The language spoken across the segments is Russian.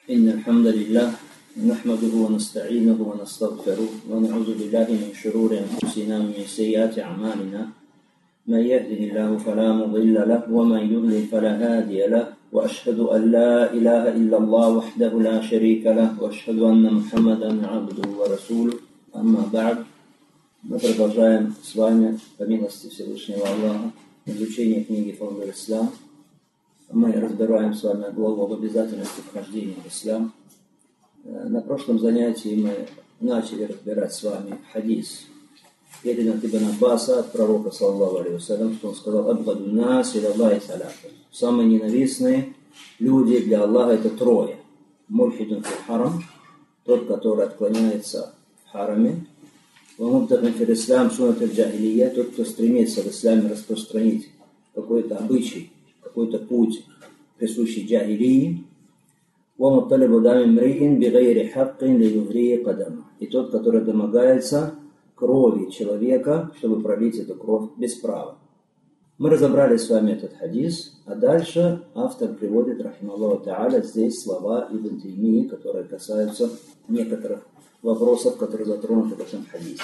إن الحمد لله نحمده ونستعينه ونستغفره ونعوذ بالله من شرور أنفسنا ومن سيئات أعمالنا من يهده الله فلا مضل له ومن يضلل فلا هادي له وأشهد أن لا إله إلا الله وحده لا شريك له وأشهد أن محمدا عبده ورسوله أما بعد. Мы продолжаем с вами, по милости Всевышнего Аллаха, изучение книги Фаундер Ислам. Мы разбираем с вами главу об обязательности вхождения в ислам. На прошлом занятии мы начали разбирать с вами хадис, передан от Ибн Аббаса от пророка, саллаллаху алейхи вассалям, что он сказал: «Абгаду нас иля Аллахи саляса». Самые ненавистные люди для Аллаха это трое. Мульхидун фил харам, тот, который отклоняется в хараме. Вамубтагин фил ислам сунат аль-джахилия, тот, кто стремится в исламе распространить какой-то обычай, какой-то путь, присущий джахилии. Вамутталибу дамин мриин бигайри хаккин лиюгрии кадама. И тот, который домогается крови человека, чтобы пролить эту кровь без права. Мы разобрали с вами этот хадис, а дальше автор приводит, рахималлаху та'аля, здесь слова Ибн Таймии, которые касаются некоторых вопросов, которые затронуты в этом хадисе.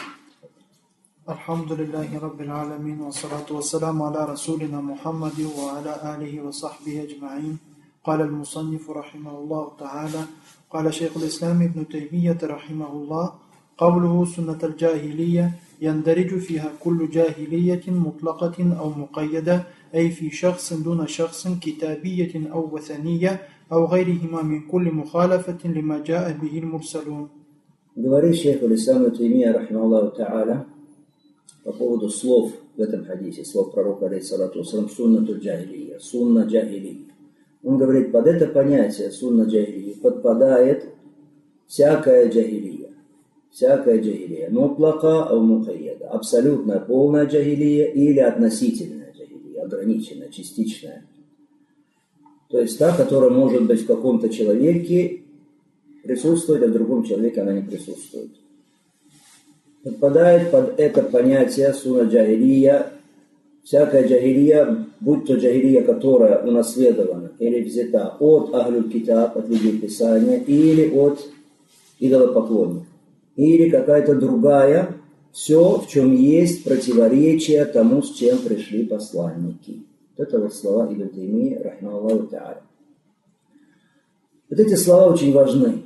Алхамдулиллахи Раббил Аламин, ва салату ва саламу аля Расулина Мухаммади ва аля алихи ва сахбихи аджмаин. قال المصنف رحمه الله تعالى قال شيخ الإسلام ابن تيمية رحمه الله قوله سنة الجاهلية يندرج فيها كل جاهلية مطلقة أو مقيدة أي في شخص دون شخص كتابية أو وثنية أو غيرهما من كل مخالفة لما جاء به المرسلون. Говорит шейх Аль-Ислам ибн Таймия рахимахуллаху та'аля по поводу слов в этом хадисе, слов пророка алейхиссалату вассалям, суннатуль джахилия, сунна джахилия. Он говорит, под это понятие сунна джахилия подпадает всякая джахилия. Всякая джахилия. Мутлака ау мукайяда. Абсолютная полная джахилия или относительная джахилия, ограниченная, частичная. То есть та, которая может быть в каком-то человеке присутствует, а в другом человеке она не присутствует. Подпадает под это понятие сунна джахилия всякая джахилия, будь то джахилия, которая унаследована или взята от Ахлюль Китаб, от людей Писания, или от идолопоклонников, или какая-то другая, все, в чем есть противоречие тому, с чем пришли посланники. Вот это вот слова Ибн Таймии, рахимахуллаху та'аля. Вот эти слова очень важны.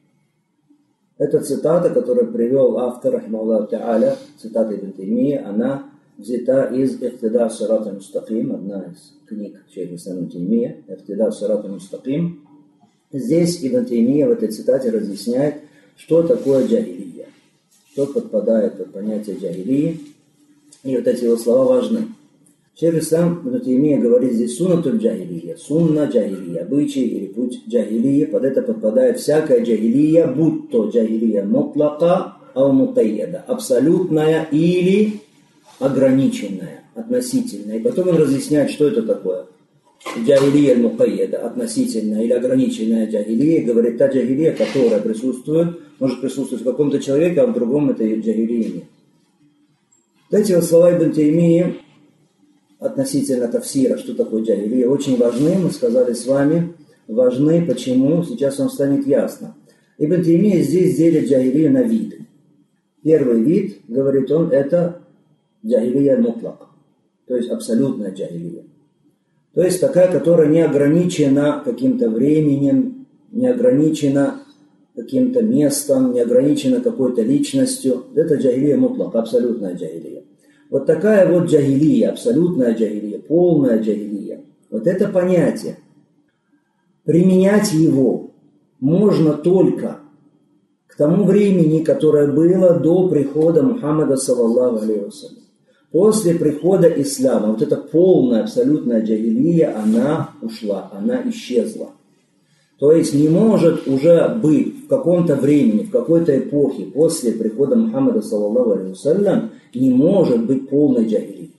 Эта цитата, которую привел автор, рахимахуллаху та'аля, цитата Ибн Таймии, она взята из «Ихтида ас-сират аль-мустаким», одна из книг шейха Ибн Таймия, «Ихтида ас-сират аль-мустаким». Здесь Ибн Таймия в этой цитате разъясняет, что такое джахилия, что подпадает под понятие джахилии, и вот эти его слова важны. Шейх Ибн Таймия говорит здесь «суннатуль джахилия», «сунна джахилия», обычай или путь джахилии, под это подпадает всякая джахилия, будь то джахилия мутлака ау мукайяда, абсолютная или ограниченная, относительная. И потом он разъясняет, что это такое. Джахилия аль-мукайяда, относительная или ограниченная джахилия, говорит, та джахилия, которая присутствует, может присутствовать в каком-то человеке, а в другом этой джахилии нет. Эти вот слова Ибн Таймии относительно тафсира, что такое джахилия, очень важны, мы сказали с вами, важны, почему, сейчас вам станет ясно. Ибн Таймия здесь делит джахилию на виды. Первый вид, говорит он, это джахилия мутлак, то есть абсолютная джахилия. То есть такая, которая не ограничена каким-то временем, не ограничена каким-то местом, не ограничена какой-то личностью. Это джахилия мутлак, абсолютная джахилия. Вот такая вот джахилия, абсолютная джахилия, полная джахилия. Вот это понятие. Применять его можно только к тому времени, которое было до прихода Мухаммада, саллаллаху алейхи вассалям. После прихода ислама, вот эта полная, абсолютная джахилия, она ушла, она исчезла. То есть не может уже быть в каком-то времени, в какой-то эпохе, после прихода Мухаммада, саллаллаху алейхи вассалям, не может быть полной джахилии.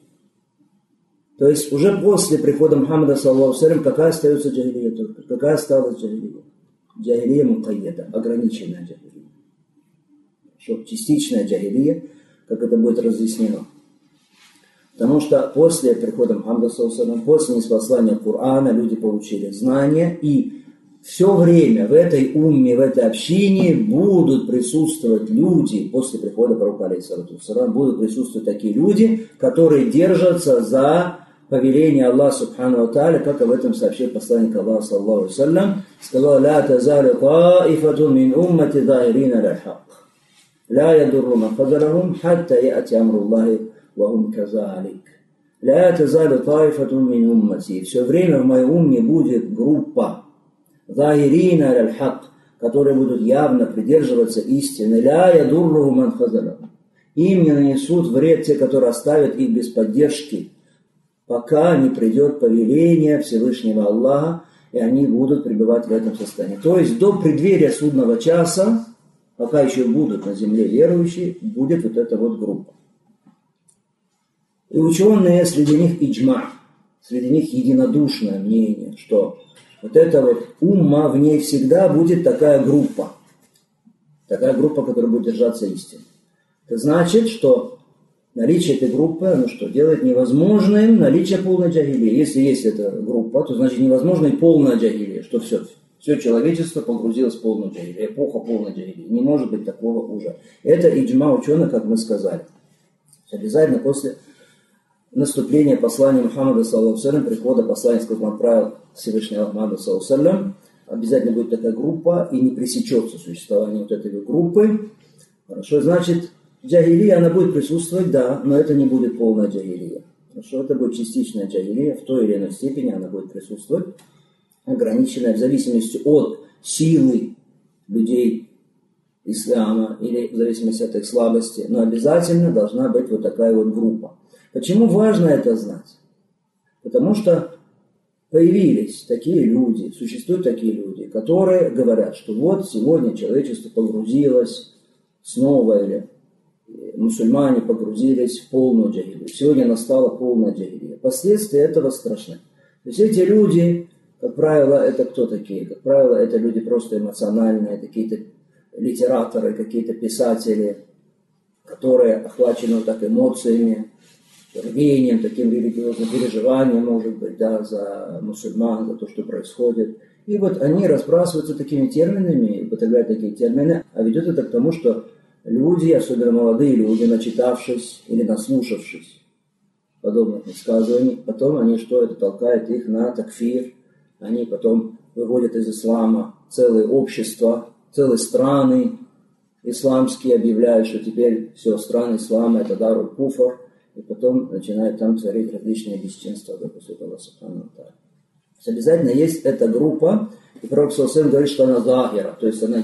То есть уже после прихода Мухаммада, саллаллаху алейхи вассалям, какая остается джахилия только? Какая осталась джахилия? Джахилия мукайяда, ограниченная джахилия. Частичная джахилия, как это будет разъяснено. Потому что после прихода Мухаммада, после ниспослания Корана люди получили знания, и все время в этой умме, в этой общине будут присутствовать люди, после прихода пророка, алейхиссалату вассалам, будут присутствовать такие люди, которые держатся за повеление Аллаха субхану ва тааля, как об этом сообщил посланник Аллаха, саллаллаху алейхи ва саллям, сказал: «Ла тазалю таифату мин уммати захирина ля хак, ла ядурру ман хазалахум, хатта яати амруллахи ва хум казалик». «Ля тазалю таифату мин уммати». Все время в моей умме будет группа захирина ля хак, которые будут явно придерживаться истины. «Ля ядурру ман хазалахум». Им не нанесут вред те, которые оставят их без поддержки, пока не придет повеление Всевышнего Аллаха, и они будут пребывать в этом состоянии. То есть до преддверия судного часа, пока еще будут на земле верующие, будет вот эта вот группа. И ученые, среди них иджма, среди них единодушное мнение, что вот эта вот умма, в ней всегда будет такая группа, которая будет держаться истины. Это значит, что наличие этой группы, оно что, делает невозможным наличие полной джахилии. Если есть эта группа, то значит невозможно и полная джахилия, что все человечество погрузилось в полную джахилию, эпоха полной джахилии. Не может быть такого уже. Это иджма ученых, как мы сказали. Обязательно после наступления послания Мухаммада, саллаллаху алейхи ва саллям, прихода посланника, как он отправил Всевышний Мухаммада, саллаллаху алейхи ва саллям, обязательно будет такая группа, и не пресечется существование вот этой группы. Хорошо, значит, джахилия, она будет присутствовать, да, но это не будет полная джахилия. Хорошо, это будет частичная джахилия, в той или иной степени она будет присутствовать, ограниченная в зависимости от силы людей ислама или в зависимости от их слабости, но обязательно должна быть вот такая вот группа. Почему важно это знать? Потому что появились такие люди, существуют такие люди, которые говорят, что вот сегодня человечество погрузилось снова, или мусульмане погрузились в полную джахилию. Сегодня настала полная джахилия. Последствия этого страшны. То есть эти люди, как правило, это кто такие? Как правило, это люди просто эмоциональные, какие-то литераторы, какие-то писатели, которые охвачены вот так эмоциями, рвением, таким религиозным переживанием, может быть, да, за мусульман, за то, что происходит. И вот они разбрасываются такими терминами, употребляют такие термины, а ведет это к тому, что люди, особенно молодые люди, начитавшись или наслушавшись подобных высказываний, потом они что, это толкает их на такфир, они потом выводят из ислама целые общества, целые страны исламские, объявляют, что теперь все страны ислама это даруль куфр, и потом начинают там творить различные бесчинства, допустим, Аллах субхану ва тааля. Обязательно есть эта группа, и пророк саллаллаху алейхи ва саллям говорит, что она захира, то есть она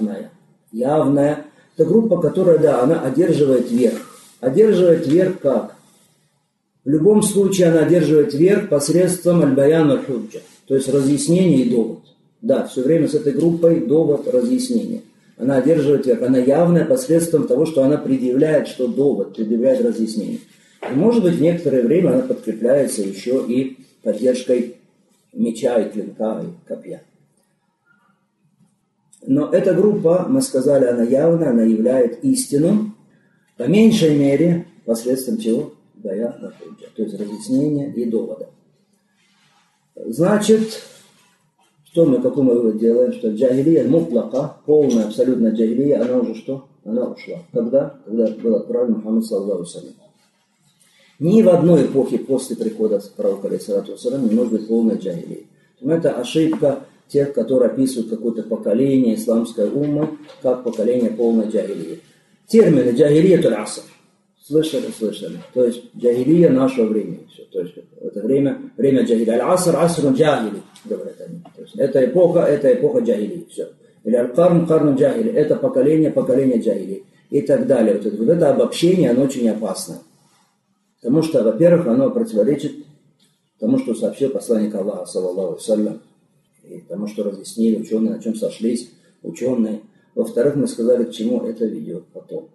явная. Это группа, которая, да, она одерживает верх. Одерживает верх как? В любом случае она одерживает верх посредством аль-баян аль-худжа, то есть разъяснение и довод. Да, все время с этой группой довод, разъяснение. Она одерживает верх, она явная посредством того, что она предъявляет, что довод, предъявляет разъяснение. И может быть в некоторое время она подкрепляется еще и поддержкой меча и клинка и копья. Но эта группа, мы сказали, она явная, она являет истину, по меньшей мере, посредством чего? Баян аль-худжа, то есть разъяснения и довода. Значит, какой мы вывод делаем? Что джахилия мутлака, полная, абсолютная джахилия, она уже что? Она ушла. Когда? Когда был отправлен Мухаммад, саллаллаху алейхи ва саллям. Ни в одной эпохе после прихода пророка, алейхиссалату ва саллям, не может быть полной джахилии. Это ошибка тех, которые описывают какое-то поколение исламской уммы, как поколение полной джахилии. Термины джахилия туль аср. Слышали. То есть джахилия нашего времени. Все. То есть это время джахилии. Аль-аср, асрун джахили, говорят они. То есть это эпоха джахилии. Все. Или аль-карн джахили. Это поколение джахилии. И так далее. Вот это обобщение, оно очень опасно. Потому что, во-первых, оно противоречит тому, что сообщил посланник Аллаха, саллаллаху алейхи ва саллям, и тому, что разъяснили ученые, на чем сошлись ученые. Во-вторых, мы сказали, к чему это ведет потом.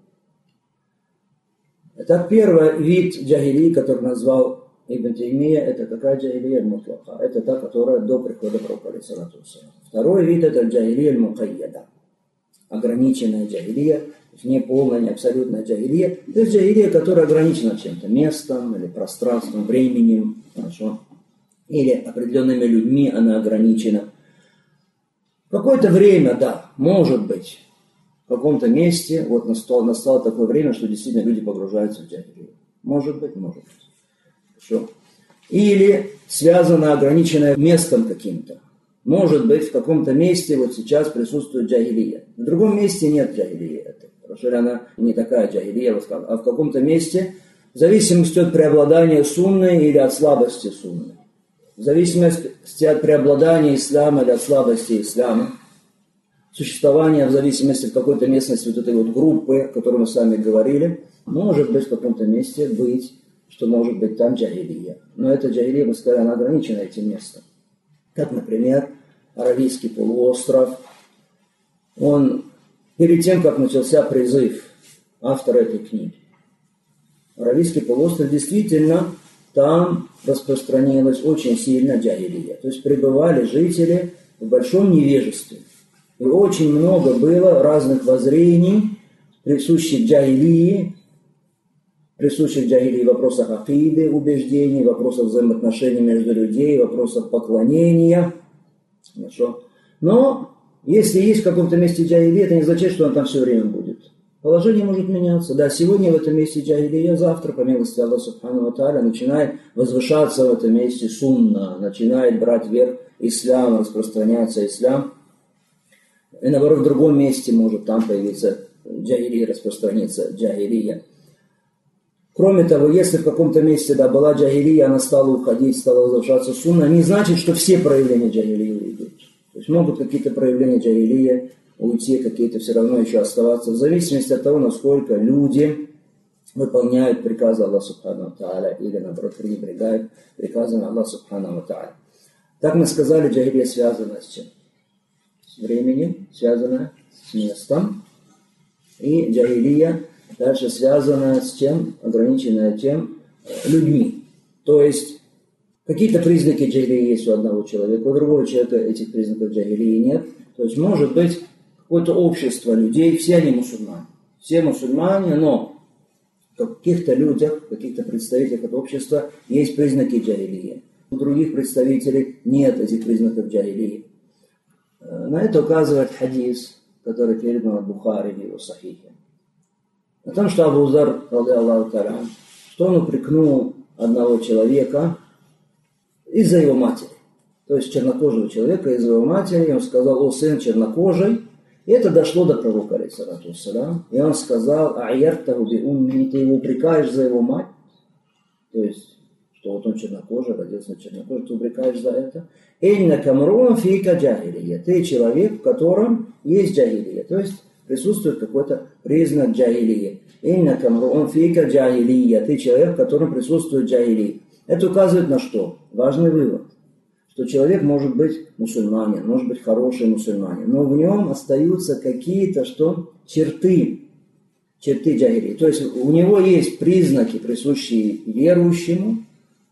Это первый вид джахилии, который назвал Ибн Таймия, это какая джахилия мутлака? Это та, которая до прихода пророка, алейхиссалату ва саллям. Второй вид это джахилия мукайяда, ограниченная джахилия, не полная, не абсолютная джахилия. То есть джахилия, которая ограничена чем-то, местом или пространством, временем, хорошо, или определенными людьми она ограничена. Какое-то время, да, может быть, в каком-то месте вот настало такое время, что действительно люди погружаются в джахилию. Может быть, может быть. Хорошо. Или связано ограниченное местом каким-то. Может быть, в каком-то месте вот сейчас присутствует джахилия. В другом месте нет джахилии. Потому что она не такая джахилия, а в каком-то месте, в зависимости от преобладания сунны или от слабости сунны. В зависимости от преобладания ислама или от слабости ислама. Существование в зависимости от какой-то местности вот этой вот группы, о которой мы с вами говорили, может быть в каком-то месте быть, что может быть там джахилия. Но эта джахилия, мы сказали, она ограничена этим местом. Как, например, Аравийский полуостров. Он, перед тем, как начался призыв автора этой книги, Аравийский полуостров действительно там распространилась очень сильно джахилия. То есть пребывали жители в большом невежестве. И очень много было разных воззрений, присущих джахилии в вопросах акиды, убеждений, в вопросах взаимоотношений между людьми, в вопросах поклонения. Хорошо. Но если есть в каком-то месте джахилия, это не означает, что он там все время будет. Положение может меняться. Да, сегодня в этом месте джахилия, завтра, по милости Аллаха Субхану ва Тааля, начинает возвышаться в этом месте сунна, начинает брать верх ислам, распространяться ислам. И наоборот, в другом месте может там появиться джахилия, распространиться джахилия. Кроме того, если в каком-то месте была джахилия, она стала уходить, стала возвышаться сунна, не значит, что все проявления джахилии уйдут. То есть могут какие-то проявления джахилии уйти, какие-то все равно еще оставаться, в зависимости от того, насколько люди выполняют приказы Аллаха Субхану ва Тааля или, наоборот, пренебрегают приказами Аллаха Субхану ва Тааля. Так мы сказали, джахилия связана с чем? С временем, связана с местом. И джахилия дальше связана с чем? Ограниченная тем людьми. То есть какие-то признаки джахилии есть у одного человека, у другого человека этих признаков джахилии нет. То есть может быть какое-то общество людей, все они мусульмане. Все мусульмане, но в каких-то людях, в каких-то представителях этого общества есть признаки джахилии. У других представителей нет этих признаков джахилии. На это указывает хадис, который передан от Бухари в его сахихе. О том, что Абу Зар, ради Аллаху та'аля, что он упрекнул одного человека из-за его матери. То есть чернокожего человека из-за его матери. И он сказал: о, сын чернокожий. И это дошло до пророка, алейхиссалату вассалям. И он сказал: а'яртаху би умми, ты его упрекаешь за его мать. То есть, что вот он чернокожий, родился чернокожий, ты упрекаешь за это. Иннака мруун фика джахилия. Ты человек, в котором есть джахилия. То есть присутствует какой-то признак джахилии. Иннака мруун фика джахилия. Ты человек, в котором присутствует джахилия. Это указывает на что? Важный вывод. Что человек может быть мусульманин, может быть хороший мусульманин, но в нем остаются какие-то черты джахилии. То есть у него есть признаки, присущие верующему,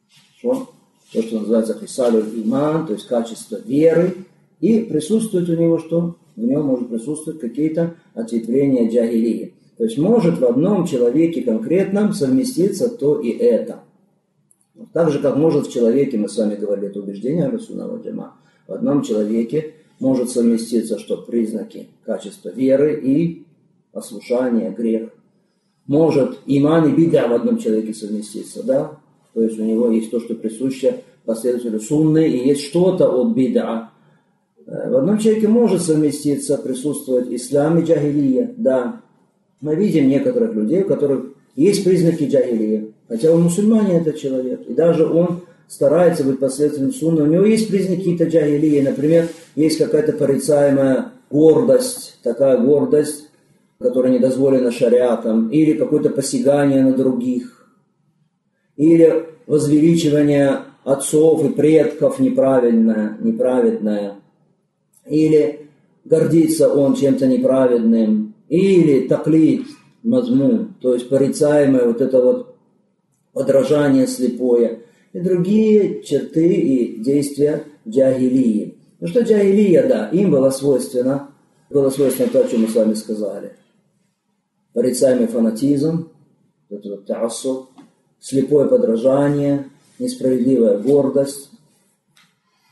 то, что называется хисалюль иман, то есть качество веры, и присутствует у него что? В нем может присутствовать какие-то ответвления джахилии. То есть может в одном человеке конкретном совместиться то и это. Так же, как может в человеке, мы с вами говорили, это убеждение Ахлю-Сунна валь Джамаа, в одном человеке может совместиться что? Признаки качества веры и послушания, грех. Может иман и бид'а в одном человеке совместиться, да? То есть у него есть то, что присуще последователю сунны, и есть что-то от бид'а. В одном человеке может совместиться, присутствовать ислам и джахилия, да. Мы видим некоторых людей, у которых есть признаки джахилии. Хотя он мусульманин, этот человек, и даже он старается быть последователем сунны, у него есть признаки какие-то джахилии, например, есть какая-то порицаемая гордость, такая гордость, которая не дозволена шариатом, или какое-то посягание на других, или возвеличивание отцов и предков неправедное, или гордится он чем-то неправедным, или таклид, мазмун, то есть порицаемое вот это вот подражание слепое, и другие черты и действия джахилии. Ну что джахилия, да, им было свойственно то, о чем мы с вами сказали. Порицаемый фанатизм, это вот та'ассуб, слепое подражание, несправедливая гордость.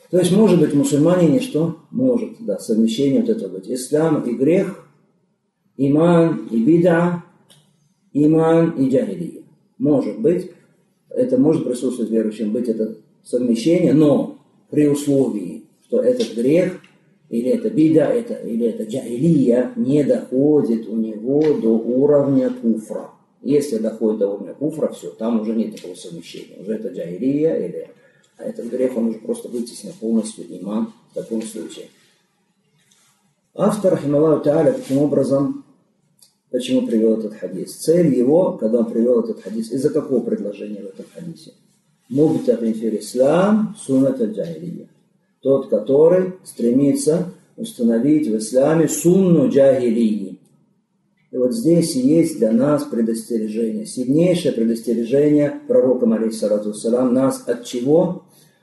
То есть, может быть, мусульмане что? Может, да, совмещение вот этого быть. Ислам и грех, иман и бида, иман и джахилия. Может быть, это может присутствовать верующим, быть это совмещение, но при условии, что этот грех, или это бида, или это джахилия не доходит у него до уровня куфра. Если доходит до уровня куфра, все, там уже нет такого совмещения. Уже это джахилия, или этот грех, он уже просто вытеснил полностью иман в таком случае. Автор, рахималлаху тааля, таким образом, почему привел этот хадис? Цель его, когда он привел этот хадис, из-за какого предложения в этом хадисе? Мубтагин фил ислам суннат аль-джахилия. Тот, который стремится установить в исламе сунну джахилии. И вот здесь есть для нас предостережение, сильнейшее предостережение пророком, алейхиссалату вассалам, нас от чего?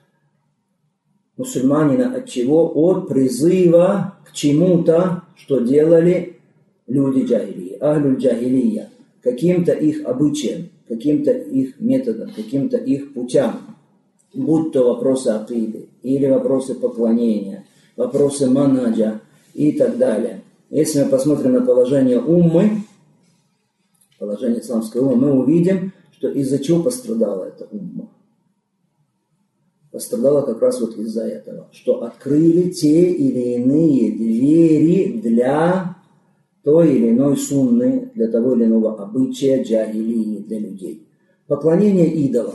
Мусульманина от чего? От призыва к чему-то, что делали люди джахилии, ахлюль джахилия, каким-то их обычаям, каким-то их методам, каким-то их путям, будь то вопросы акиды, или вопросы поклонения, вопросы манаджа и так далее. Если мы посмотрим на положение уммы, положение исламской уммы, мы увидим, что из-за чего пострадала эта умма. Пострадала как раз вот из-за этого, что открыли те или иные двери для той или иной сунны, для того или иного обычая джахилии для людей. Поклонение идолам.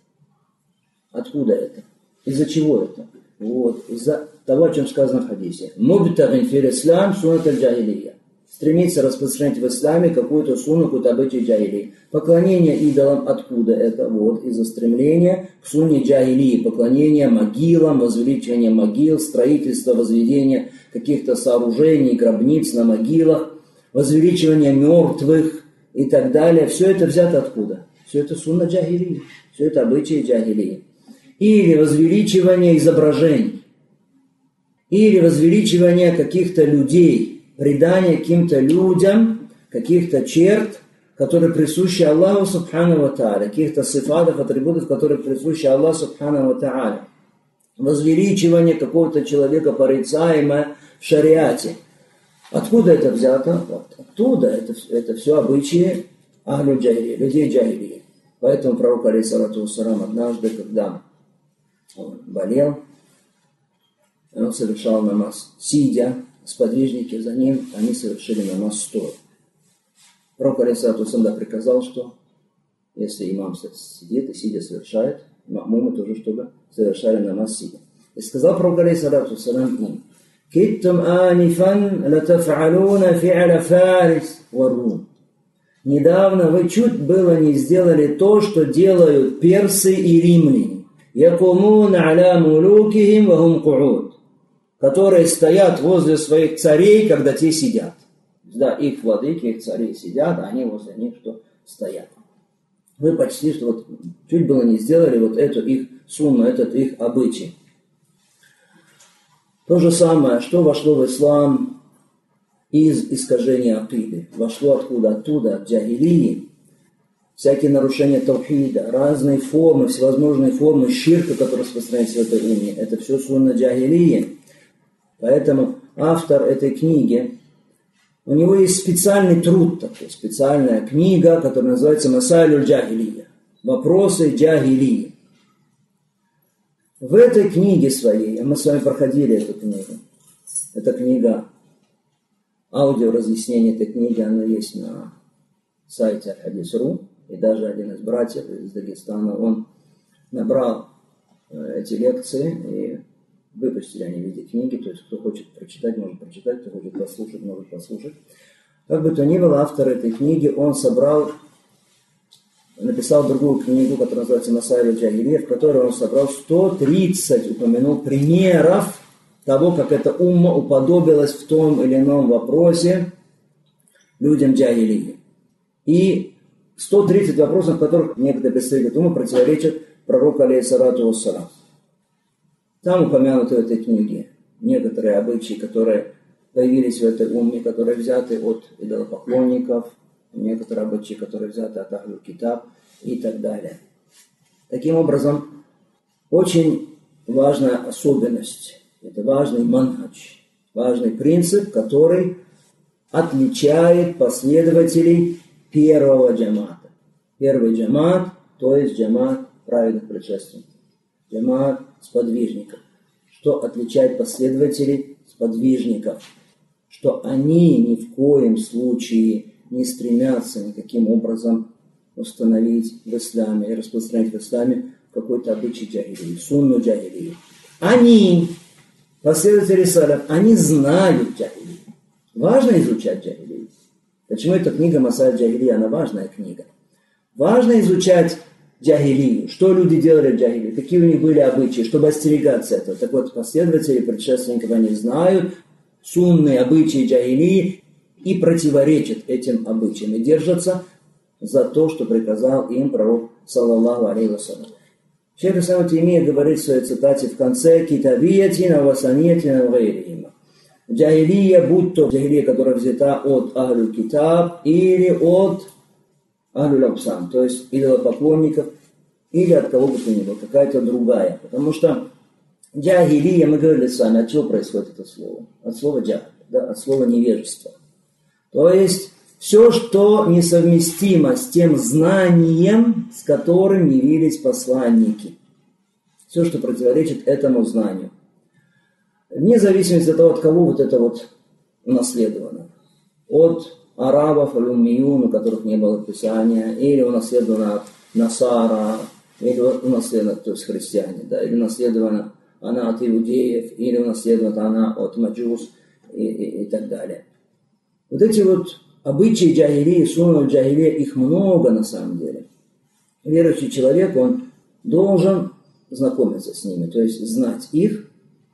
Откуда это? Из-за чего это? Вот, из-за того, о чем сказано в хадисе. Мубтагин фил ислам суннат аль-джахилия. Стремится распространять в исламе какую-то сунну, какую-то обычай джахилии. Поклонение идолам откуда это? Вот, из-за стремления к сунне джахилии. Поклонение могилам, возвеличивание могил, строительство, возведение каких-то сооружений, гробниц на могилах, возвеличивание мертвых и так далее. Все это взято откуда? Все это сунна джахилии. Все это обычаи джахилии. Или возвеличивание изображений, или возвеличивание каких-то людей, придание каким-то людям каких-то черт, которые присущи Аллаху субхану ва тааля, каких-то сифатов, атрибутов, которые присущи Аллаху субхану ва тааля. Возвеличивание какого-то человека порицаемое в шариате. Откуда это взято? Вот. Оттуда это все обычаи ахлю джахилии, людей джахилии. Поэтому пророк, алейхиссалату вассалам, однажды, когда он болел, он совершал намаз сидя, сподвижники за ним, они совершили намаз стоя. Пророк, алейхиссалату вассалам, приказал, что если имам сидит и сидя совершает, мамумы тоже, чтобы совершали намаз сидя. И сказал пророк, алейхиссалату вассалам, им: «Киттум анифан латаф'алуна фи'ля фарис ва рум». Недавно вы чуть было не сделали то, что делают персы и римляне. «Якумун аля мулукихим ва хум ку'уд», которые стоят возле своих царей, когда те сидят. Да, их владыки, их цари сидят, а они возле них что стоят. Вы почти что вот чуть было не сделали вот эту их сунну, этот их обычай. То же самое, что вошло в ислам из искажения акиды. Вошло откуда? Оттуда, от джахилии. Всякие нарушения таухида, разные формы, всевозможные формы ширка, которые распространяются в этой умме. Это все сунна джахилии. Поэтому автор этой книги, у него есть специальный труд такой, специальная книга, которая называется «Масайлюль джахилия». Вопросы джахилии. В этой книге своей, мы с вами проходили эту книгу, эта книга, аудиоразъяснение этой книги, оно есть на сайте Аль-Хадис.ру, и даже один из братьев из Дагестана, он набрал эти лекции, и выпустили они в виде книги, то есть кто хочет прочитать, может прочитать, кто хочет послушать, может послушать. Как бы то ни было, автор этой книги, он написал другую книгу, которая называется «Масайлюль джахилия», в которой он собрал 130, упомянул примеров того, как эта умма уподобилась в том или ином вопросе людям джахилии. И 130 вопросов, в которых некоторые представители уммы противоречат пророку, алейхиссалату вассалам. Там упомянуты в этой книге некоторые обычаи, которые появились в этой умме, которые взяты от идолопоклонников, некоторые обычаи, которые взяты от ахлю китаб и так далее. Таким образом, очень важная особенность, это важный манхадж, важный принцип, который отличает последователей первого джамата. Первый джамат, то есть джамат праведных предшественников, джамат сподвижников. Что отличает последователей сподвижников? Что они ни в коем случае не стремятся никаким образом установить в исламе и распространять в исламе какой-то обычай джахилии, сунну джахилии. Они, последователи салаф, они знают джахилию. Важно изучать джахилию. Почему эта книга Масаль Джахилия, она важная книга. Важно изучать джахилию, что люди делали в джахилии, какие у них были обычаи, чтобы остерегаться этого. Так вот, последователи предшественников, они знают сунные обычаи джахилии и противоречат этим обычаям, и держатся за то, что приказал им пророк, саллаллаху алейхи вассалям. Шейх ислам Таймия говорит в своей цитате в конце: «Китабиятина васаниятина вгайрихима». Джахилия, будь то джахилия, которая взята от Ахлю Китаб или от Ахлю Лапсан, то есть идолопоклонников, или от кого бы то ни было, какая-то другая. Потому что джахилия, мы говорили с вами, от чего происходит это слово? От слова джахл, да, от слова невежество. То есть все, что несовместимо с тем знанием, с которым явились посланники. Все, что противоречит этому знанию. Вне зависимости от того, от кого вот это вот унаследовано. От арабов, алюммиюн, у которых не было писания, или унаследовано от насара, или унаследовано, то есть христиане, да, или унаследовано она от иудеев, или унаследована она от маджус и так далее. Вот эти вот обычаи джахилии, сунна джахилия, их много на самом деле. Верующий человек, он должен знакомиться с ними, то есть знать их,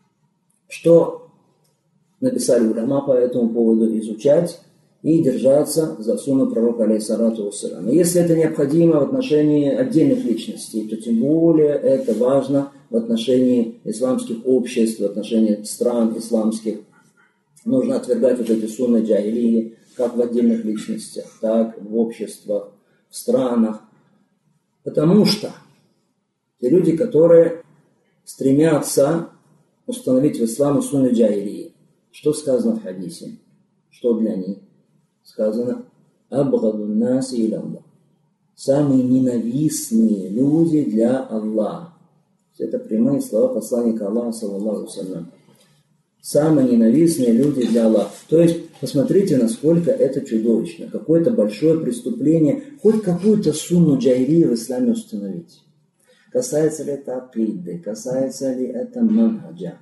что написали уляма по этому поводу, изучать и держаться за сунну пророка, алейхиссалату вассалям. И если это необходимо в отношении отдельных личностей, то тем более это важно в отношении исламских обществ, в отношении стран исламских. Нужно отвергать вот эти сунны джахилии, как в отдельных личностях, так в обществах, в странах. Потому что те люди, которые стремятся установить в исламе сунну джахилии, что сказано в хадисе? Что для них? Сказано: «Абгадун наси иля Аллах». Самые ненавистные люди для Аллаха. Это прямые слова посланника Аллаха, саллаллаху алейхи ва саллям. Самые ненавистные люди для Аллаха. То есть, посмотрите, насколько это чудовищно. Какое-то большое преступление, хоть какую-то сунну джахилии в исламе установить. Касается ли это акиды, касается ли это манхаджа.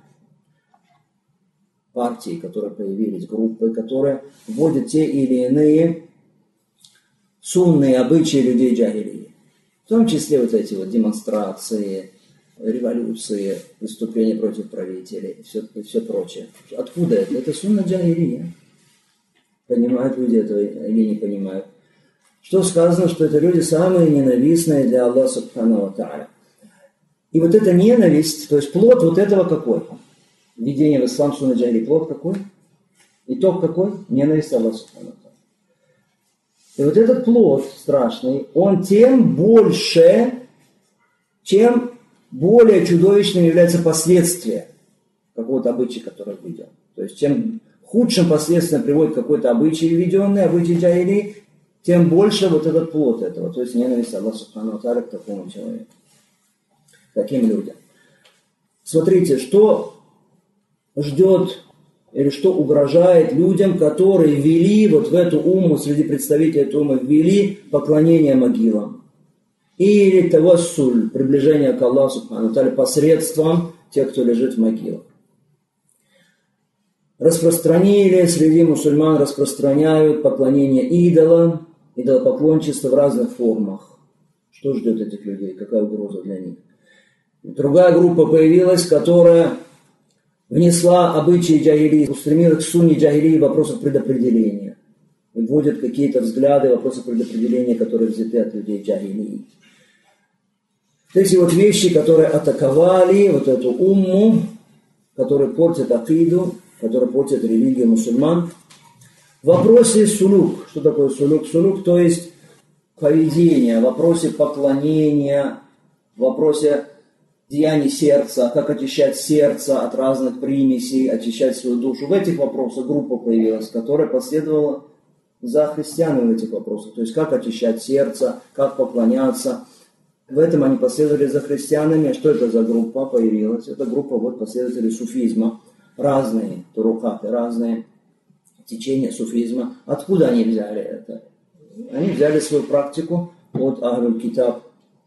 Партии, которые появились, группы, которые вводят те или иные сунные обычаи людей джахилии. В том числе вот эти вот демонстрации, революции, выступления против правителей и все прочее. Откуда это? Это сунна джахилия. Понимают люди это или не понимают? Что сказано, что это люди самые ненавистные для Аллаха субхану ва тааля. И вот эта ненависть, то есть плод вот этого какой? Введение в ислам сунна джахилии, плод какой? Итог какой? Ненависть Аллаха субхану ва тааля. И вот этот плод страшный, он тем больше, чем более чудовищным является последствия какого-то обычая, который введен. То есть, чем худшим последствиям приводит какой-то обычай введенный, обычай джахилии, тем больше вот этот плод этого, то есть ненависть Аллаха субхану ва тааля к такому человеку, к таким людям. Смотрите, что ждет или что угрожает людям, которые ввели вот в эту умму, среди представителей этой уммы, ввели поклонение могилам. Или тавассуль, приближение к Аллаху субхану ва тааля посредством тех, кто лежит в могилах. Распространили, среди мусульман распространяют поклонение идолам, идолопоклончество в разных формах. Что ждет этих людей? Какая угроза для них? Другая группа появилась, которая внесла обычаи джахилии, устремилась к сунне джахилии в вопросах предопределения. И вводят какие-то взгляды в вопросах предопределения, которые взяты от людей джахилии. Эти вот вещи, которые атаковали вот эту умму, которые портят акиду, которые портят религию мусульман. В вопросе сулук. Что такое сулук? Сулук, то есть поведение, в вопросе поклонения, в вопросе деяний сердца, как очищать сердце от разных примесей, очищать свою душу. В этих вопросах группа появилась, которая последовала за христианами в этих вопросах. То есть, как очищать сердце, как поклоняться. В этом они последовали за христианами. Что это за группа появилась? Это группа последователей суфизма. Разные турухаты, разные течения суфизма. Откуда они взяли это? Они взяли свою практику от Ахлюль Китаб.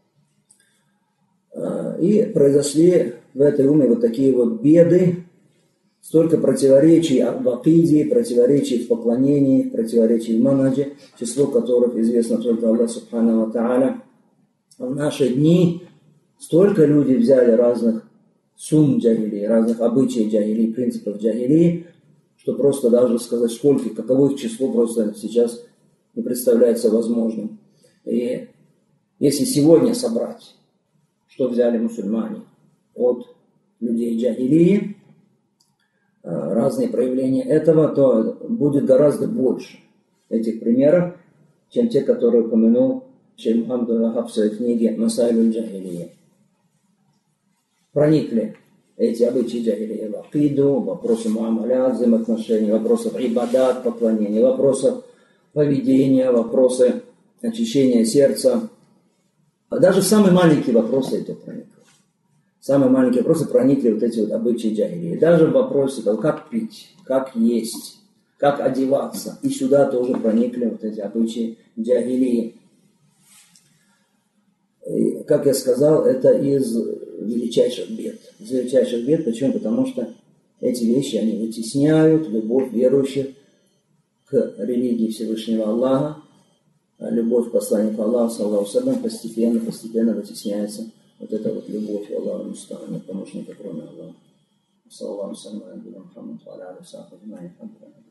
И произошли в этой уме такие беды, столько противоречий в акиде, противоречий в поклонении, противоречий в манадже, число которых известно только Аллаху Субхану ва Тааля. В наши дни столько людей взяли разных сунн джахилии, разных обычаев джахилии, принципов джахилии, что просто даже сказать, сколько, каково их число, просто сейчас не представляется возможным. И если сегодня собрать, что взяли мусульмане от людей джахилии, разные проявления этого, то будет гораздо больше этих примеров, чем те, которые упомянул шейх Мухаммад Абдул-Вахаб в своей книге «Масайлюль джахилия». Проникли эти обычаи джахилии в акиду, вопросы муамалят, взаимоотношений, вопросы ибадат, поклонения, вопросы поведения, вопросы очищения сердца. Даже в самые маленькие вопросы это проникло. Самые маленькие вопросы проникли эти обычаи джахилии. Даже в вопросе того, как пить, как есть, как одеваться. И сюда тоже проникли эти обычаи джахилии. И, как я сказал, это из величайших бед. Из величайших бед. Почему? Потому что эти вещи, они вытесняют любовь верующих к религии Всевышнего Аллаха. А любовь к посланнику Аллаха, саллаллаху алейхи ва саллям, постепенно вытесняется эта любовь Аллаха Мустафа, помощника, кроме Аллаха. Саллаллаху алейхи ва саллям,